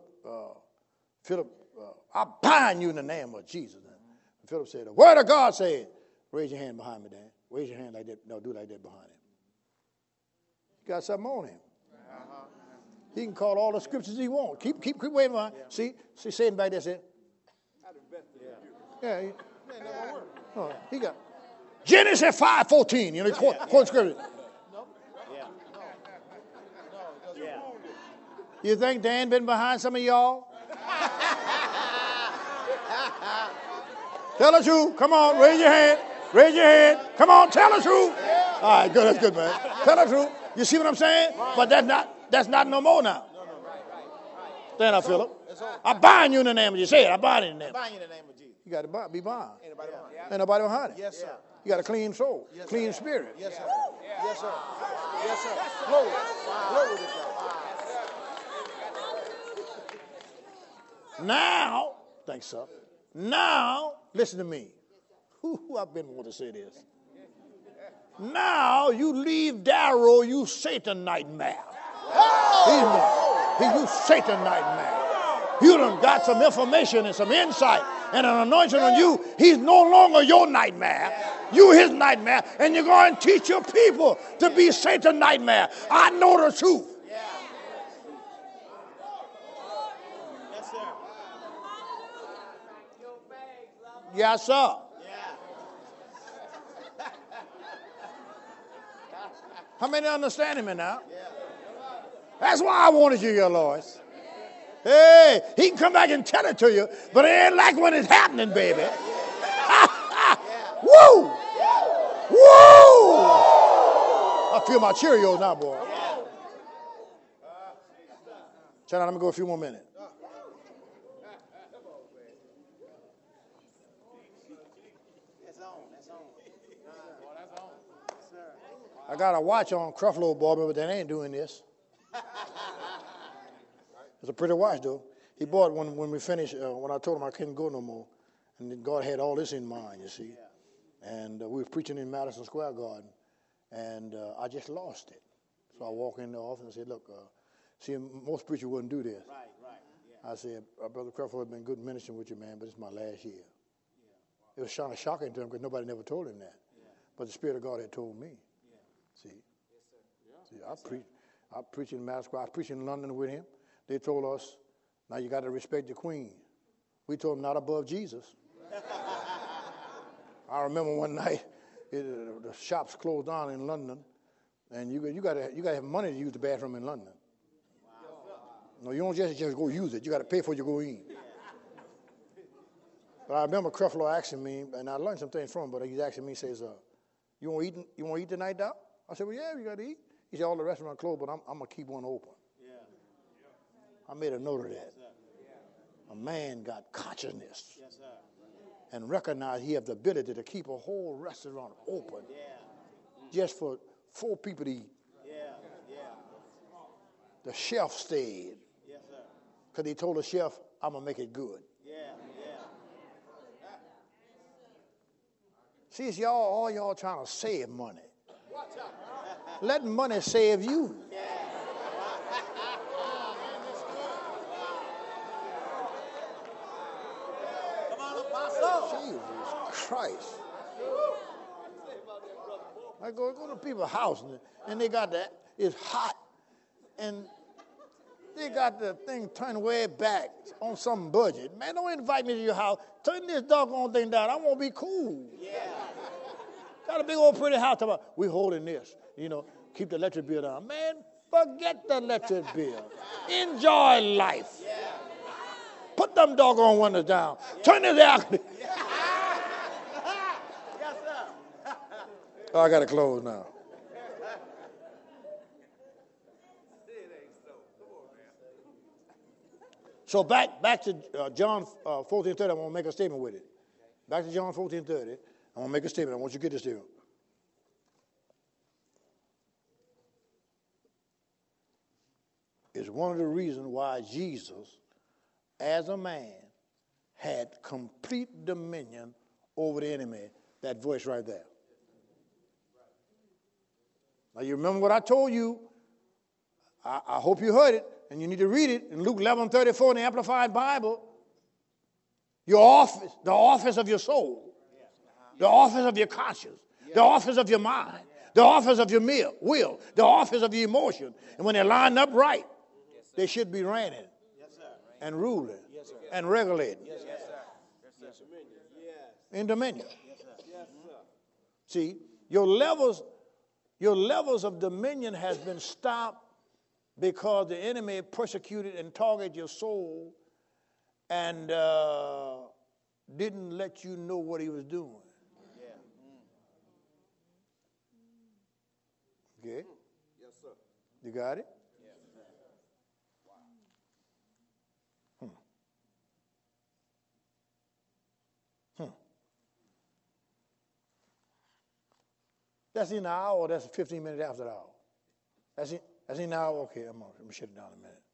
I bind you in the name of Jesus. And Philip said, the word of God said, raise your hand behind me, Dan. Raise your hand like that. No, do like that behind him. He got something on him. He can call all the scriptures he wants. Keep waving behind. See, Satan back there said, yeah. No, he got Genesis 5:14. You know, quote scripture. Yeah. You think Dan been behind some of y'all? Tell the truth. Come on, raise your hand. Raise your hand. Come on, tell the truth. All right, good. That's good, man. Tell the truth. You see what I'm saying? But that's not no more now. Stand up, Philip. It's on. I bind you in the name of Jesus. Say it. I bind you in the name. Bind you in the name of Jesus. You got to be bound. Anybody behind? Ain't nobody behind it. Yes, sir. You got a clean soul, Yes, clean sir. spirit. Yes, sir. Yes, sir. Yes, sir. Glory. Glory to God. Now, thanks, sir. Now, listen to me. Who I've been wanting to say this. Now you leave Darrow, you Satan nightmare. You Satan nightmare. You done got some information and some insight and an anointing on you. He's no longer your nightmare. You his nightmare. And you're going to teach your people to be Satan nightmare. I know the truth. Yes, sir. Yes, sir. How many understand me now? That's why I wanted you here, Lois. Hey, he can come back and tell it to you, but it ain't like when it's happening, baby. Woo! Woo! I feel my Cheerios now, boy. Check out, let me go a few more minutes. I got a watch on Creflo Barbie, but they ain't doing this. It's a pretty watch, though. He bought one when we finished, when I told him I couldn't go no more. And then God had all this in mind, you see. And we were preaching in Madison Square Garden, and I just lost it. So I walked in the office and said, look, see, most preachers wouldn't do this. Right. Yeah. I said, Brother Creflo has been good ministering with you, man, but it's my last year. It was kind of shocking to him because nobody never told him that. But the Spirit of God had told me. See? See, I preached in Madison Square. I preached in London with him. They told us, now you got to respect the Queen. We told them not above Jesus. I remember one night, the shops closed down in London, and you got to have money to use the bathroom in London. No, you don't just go use it. You got to pay for it to go in. But I remember Creflo asking me, and I learned some things from him, but he's asking me, he says, you want to eat tonight, Doc? I said, well, yeah, we got to eat. He said, all the restaurants closed, but I'm going to keep one open. I made a note of that. A man got consciousness and recognized he has the ability to keep a whole restaurant open just for 4 people to eat. The chef stayed because he told the chef, I'm going to make it good. See, it's all y'all trying to save money. Let money save you. Jesus Christ. I go to people's house and they got it's hot and they got the thing turned way back on some budget. Man, don't invite me to your house. Turn this doggone thing down. I want to be cool. Got a big old pretty house. We holding this. Keep the electric bill down. Man, forget the electric bill. Enjoy life. Put them doggone windows down. Turn this out. Oh, I got to close now. So back to John 14:30, I want to make a statement with it. Back to John 14:30, I want to make a statement. I want you to get this statement. It's one of the reasons why Jesus, as a man, had complete dominion over the enemy. That voice right there. Now, you remember what I told you. I hope you heard it, and you need to read it in Luke 11:34 in the Amplified Bible. Your office, the office of your soul, the office of your conscience, the office of your mind, the office of your will, the office of your emotion. And when they're lined up right, they should be reigning and ruling and regulating in dominion. See, your levels of dominion has been stopped because the enemy persecuted and targeted your soul and didn't let you know what he was doing. Okay? Yes, sir. You got it? That's in the hour or that's 15 minutes after the hour? That's in the hour? Okay, let me shut it down a minute.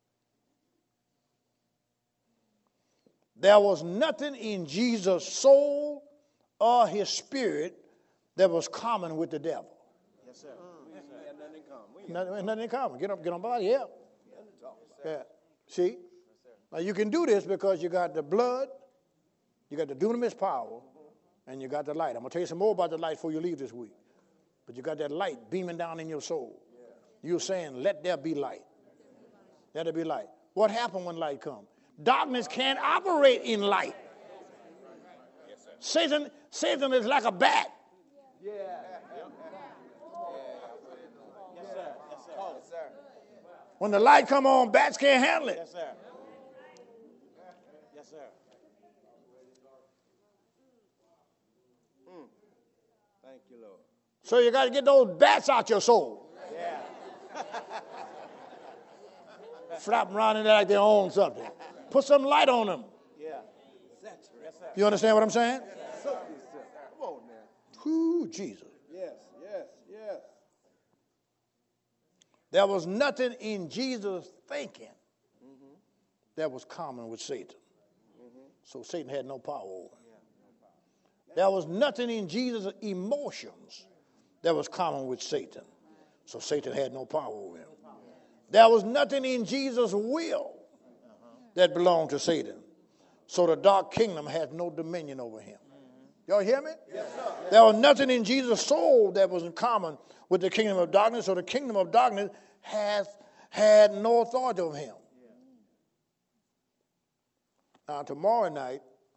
There was nothing in Jesus' soul or his spirit that was common with the devil. Yes, sir. We had nothing in Nothing common. in common. Get on body, yeah. Yeah. See? Now you can do this because you got the blood, you got the dunamis power, and you got the light. I'm going to tell you some more about the light before you leave this week. But you got that light beaming down in your soul. You're saying, let there be light. Let there be light. What happened when light comes? Darkness can't operate in light. Satan is like a bat. Yeah. Yes, sir. Yes, sir. Yes, sir. When the light come on, bats can't handle it. Yes, sir. Yes, sir. Thank you, Lord. So you got to get those bats out your soul. Yeah. Flapping around in there like they own something. Put some light on them. Yeah. Yes, sir. You understand what I'm saying? Come on now. Whoo, Jesus. Yes, yes, yes. There was nothing in Jesus' thinking that was common with Satan. So Satan had no power over him. There was nothing in Jesus' emotions that was common with Satan. So Satan had no power over him. There was nothing in Jesus' will that belonged to Satan. So the dark kingdom had no dominion over him. Y'all hear me? Yes, sir. There was nothing in Jesus' soul that was in common with the kingdom of darkness, so the kingdom of darkness had no authority over him. Now, tomorrow night,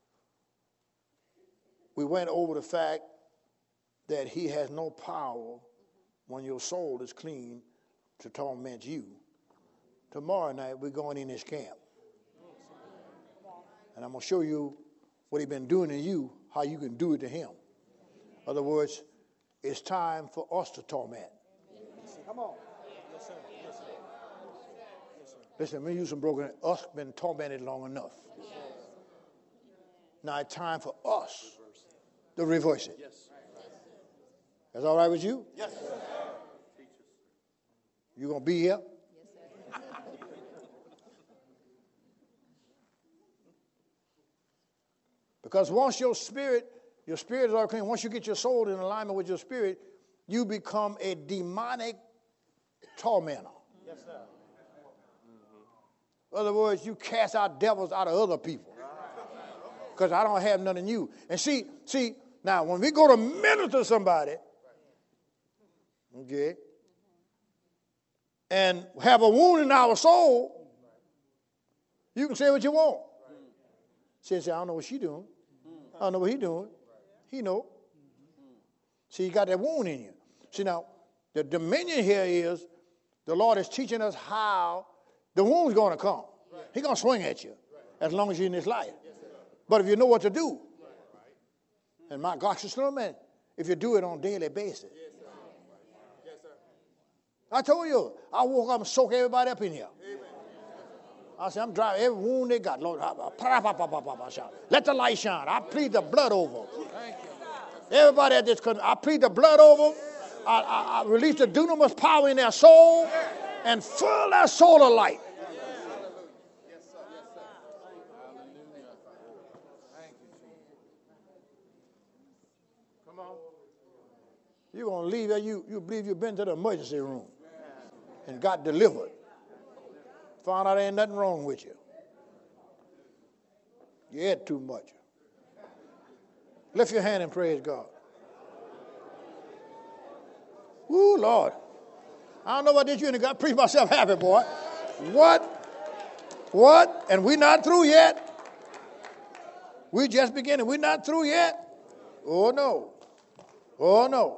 we went over the fact that he has no power when your soul is clean to torment you. Tomorrow night, we're going in his camp. And I'm going to show you what he's been doing to you, how you can do it to him. In other words, it's time for us to torment. Come on. Yes, sir. Yes, sir. Yes, sir. Listen, let me use some broken. Us been tormented long enough. Now it's time for us to reverse it. Yes. That's all right with you? Yes. You going to be here? Because once your spirit is all clean, once you get your soul in alignment with your spirit, you become a demonic tormentor. Yes, sir. In other words, you cast out devils out of other people. Because I don't have none in you. And see, now when we go to minister to somebody, okay, and have a wound in our soul, you can say what you want. Say, I don't know what she doing. I don't know what he doing. He know. See, you got that wound in you. See, now, the dominion here is the Lord is teaching us how the wound's going to come. He's going to swing at you as long as you're in this life. But if you know what to do, and my gosh, just a minute, if you do it on a daily basis. I told you, I woke up and soak everybody up in here. I said, I'm driving every wound they got. Lord, let the light shine. I plead the blood over them. Everybody at this country, I plead the blood over them. I release the dunamis power in their soul and fill their soul of light. Come on. You're going to leave there, you believe you've been to the emergency room and got delivered. Found out there ain't nothing wrong with you. You ate too much. Lift your hand and praise God. Woo, Lord. I don't know what did you and God preach myself happy, boy. What? And we're not through yet. We just beginning. We're not through yet. Oh, no. Oh, no.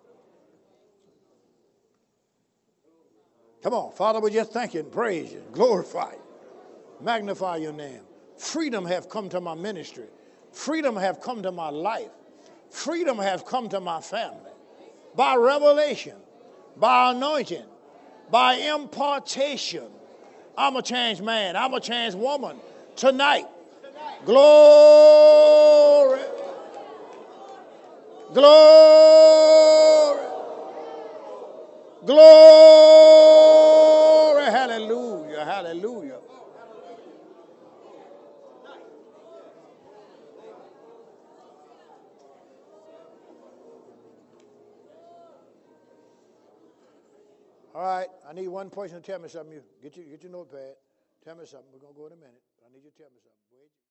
Come on, Father, we just thank you and praise you, glorify you, magnify your name. Freedom have come to my ministry. Freedom have come to my life. Freedom have come to my family. By revelation, by anointing, by impartation. I'm a changed man. I'm a changed woman tonight. Glory. Glory. Glory. Hallelujah. Hallelujah. All right, I need one person to tell me something. Get your notepad. Tell me something. We're going to go in a minute. I need you to tell me something.